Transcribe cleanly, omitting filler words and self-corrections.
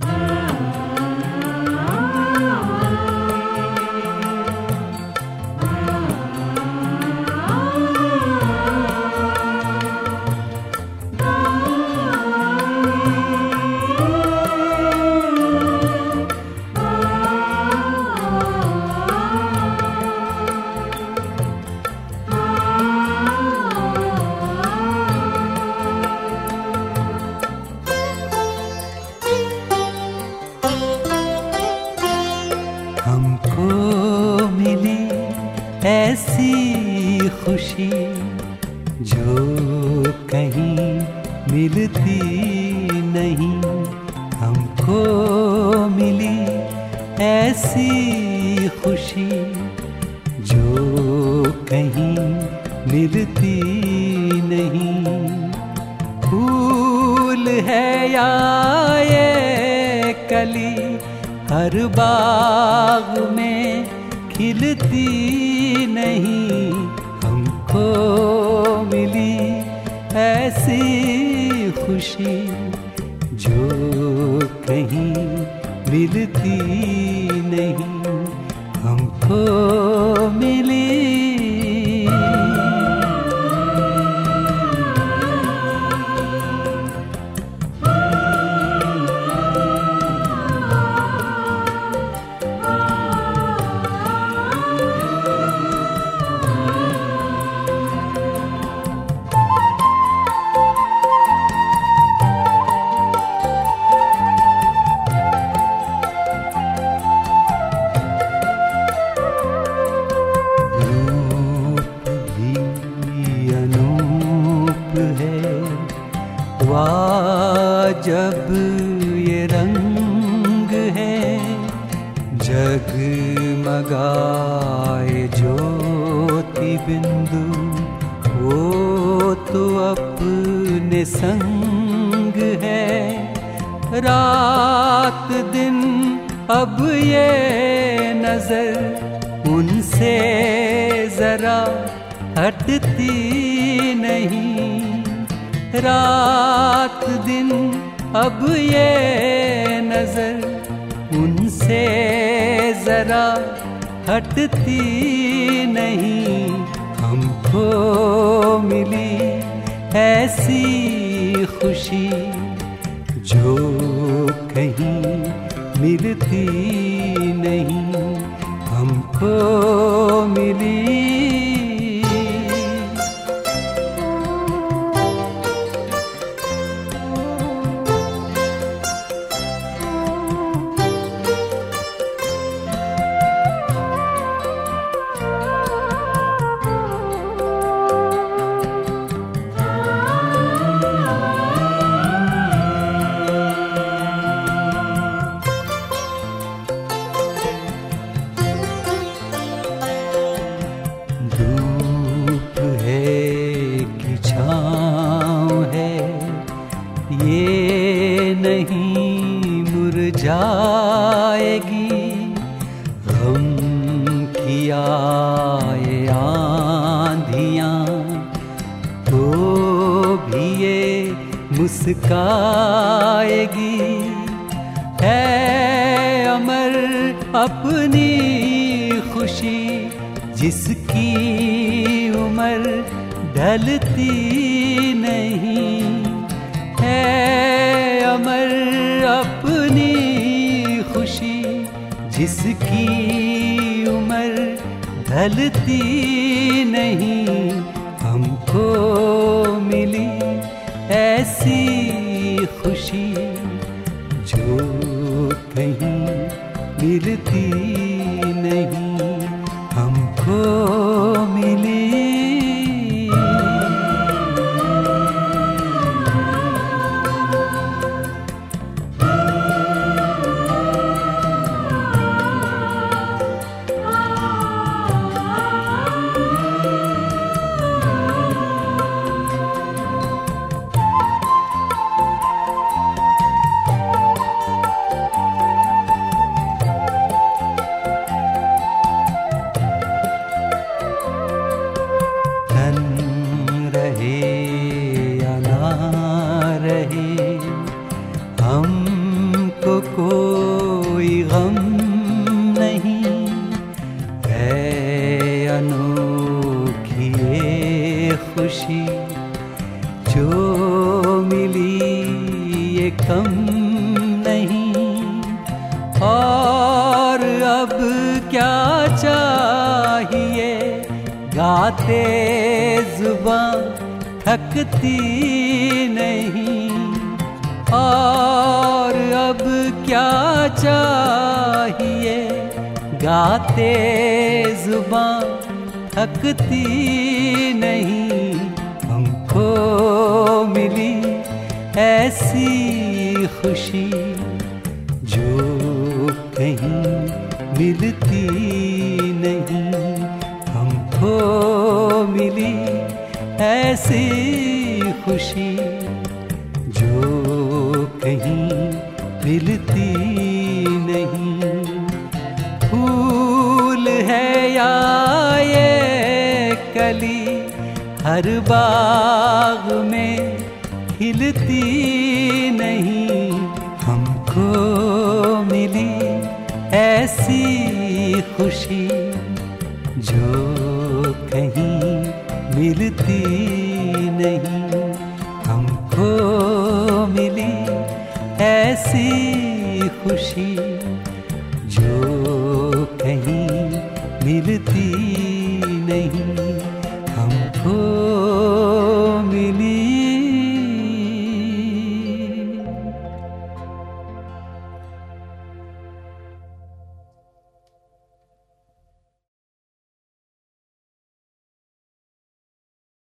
हमको मिली ऐसी खुशी जो कहीं मिलती नहीं। हमको मिली ऐसी खुशी जो कहीं मिलती नहीं। फूल है या ये कली हर बाग में खिलती नहीं। हमको मिली ऐसी खुशी जो कहीं मिलती नहीं। हमको मिली जब ये रंग है जगमगाए ज्योति बिंदु वो तो अपने संग है। रात दिन अब ये नजर उनसे जरा हटती नहीं। रात दिन अब ये नजर उनसे जरा हटती नहीं। हमको मिली ऐसी खुशी जो कहीं मिलती नहीं। हमको मिली धूप है कि छाँव है ये नहीं मुरझाएगी। गम की आए आंधियाँ तो भी ये मुस्काएगी। है अमर अपनी खुशी जिसकी उम्र ढलती नहीं। है अमर अपनी खुशी जिसकी उम्र ढलती नहीं। हमको मिली ऐसी खुशी जो कहीं मिलती नहीं। हमको मिली मिली ये कम नहीं, और अब क्या चाहिए, गाते जुबां थकती नहीं। और अब क्या चाहिए, गाते जुबां थकती नहीं। हमको मिली ऐसी खुशी जो कहीं मिलती नहीं। हमको मिली ऐसी खुशी जो कहीं मिलती नहीं। फूल है या ये कली हर बाग में खिलती नहीं। हमको मिली ऐसी खुशी जो कहीं मिलती नहीं। हमको मिली ऐसी खुशी